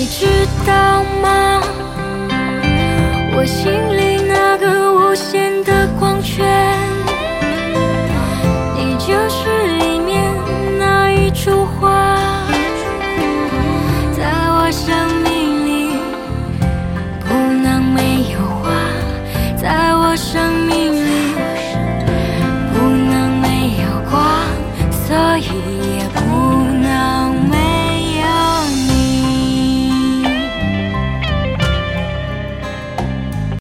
你知道吗？我心里那个无限的光圈，你就是里面那一株花，在我生命里不能没有花，在我生命里不能没有光，所以